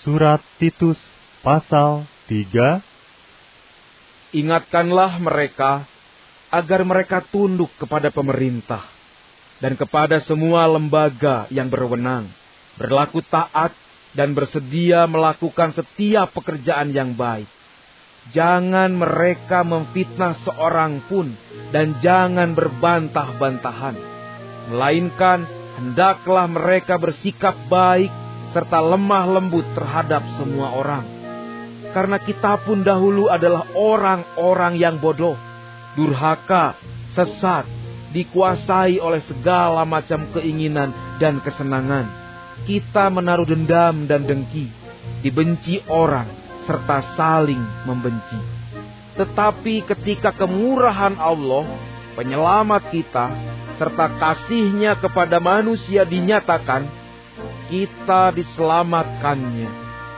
Surat Titus pasal 3. Ingatkanlah mereka agar mereka tunduk kepada pemerintah dan kepada semua lembaga yang berwenang, berlaku taat dan bersedia melakukan setiap pekerjaan yang baik. Jangan mereka memfitnah seorang pun dan jangan berbantah-bantahan, melainkan hendaklah mereka bersikap baik serta lemah lembut terhadap semua orang. Karena kita pun dahulu adalah orang-orang yang bodoh, durhaka, sesat, dikuasai oleh segala macam keinginan dan kesenangan. Kita menaruh dendam dan dengki, dibenci orang, serta saling membenci. Tetapi ketika kemurahan Allah, penyelamat kita, serta kasih-Nya kepada manusia dinyatakan, kita diselamatkannya,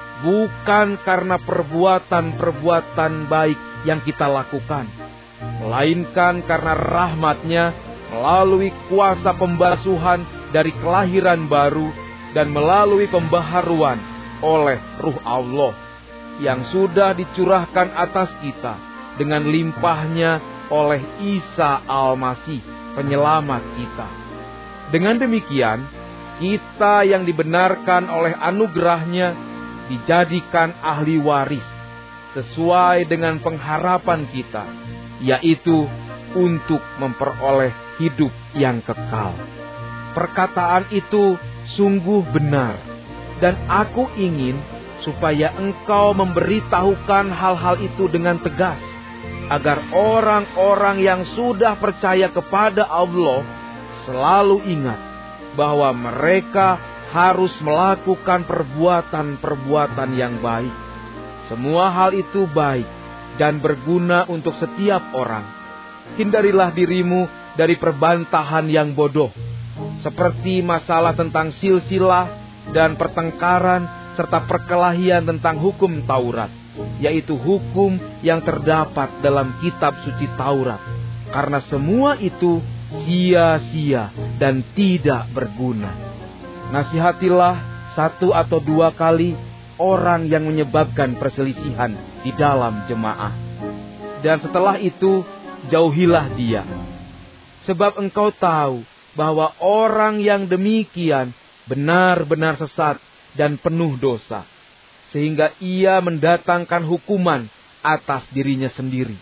bukan karena perbuatan-perbuatan baik yang kita lakukan, melainkan karena rahmat-Nya melalui kuasa pembasuhan dari kelahiran baru dan melalui pembaharuan oleh Ruh Allah yang sudah dicurahkan atas kita dengan limpahnya oleh Isa Al-Masih, penyelamat kita. Dengan demikian, kita yang dibenarkan oleh anugerah-Nya dijadikan ahli waris sesuai dengan pengharapan kita, yaitu untuk memperoleh hidup yang kekal. Perkataan itu sungguh benar, dan aku ingin supaya engkau memberitahukan hal-hal itu dengan tegas, agar orang-orang yang sudah percaya kepada Allah selalu ingat bahwa mereka harus melakukan perbuatan-perbuatan yang baik. Semua hal itu baik dan berguna untuk setiap orang. Hindarilah dirimu dari perbantahan yang bodoh, seperti masalah tentang silsilah dan pertengkaran serta perkelahian tentang hukum Taurat, yaitu hukum yang terdapat dalam kitab suci Taurat. Karena semua itu sia-sia dan tidak berguna. Nasihatilah 1 atau 2 kali orang yang menyebabkan perselisihan di dalam jemaah. Dan setelah itu, jauhilah dia. Sebab engkau tahu bahwa orang yang demikian benar-benar sesat dan penuh dosa, sehingga ia mendatangkan hukuman atas dirinya sendiri.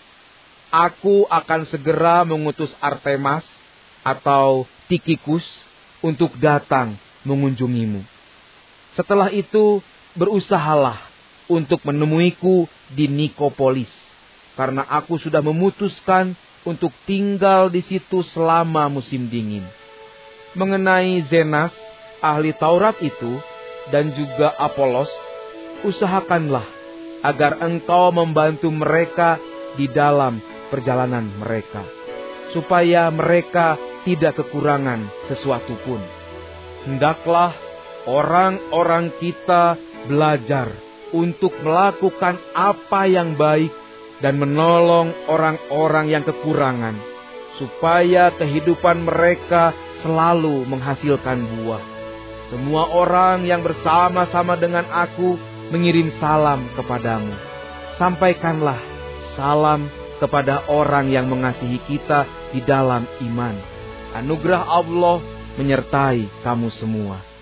Aku akan segera mengutus Artemas atau Tikikus untuk datang mengunjungimu. Setelah itu, berusahalah untuk menemuiku di Nikopolis, karena aku sudah memutuskan untuk tinggal di situ selama musim dingin. Mengenai Zenas, ahli Taurat itu, dan juga Apolos, usahakanlah agar engkau membantu mereka di dalam perjalanan mereka, supaya mereka tidak kekurangan sesuatu pun. Hendaklah orang-orang kita belajar untuk melakukan apa yang baik dan menolong orang-orang yang kekurangan, supaya kehidupan mereka selalu menghasilkan buah. Semua orang yang bersama-sama dengan aku mengirim salam kepadamu. Sampaikanlah salam kepada orang yang mengasihi kita di dalam iman. Anugerah Allah menyertai kamu semua.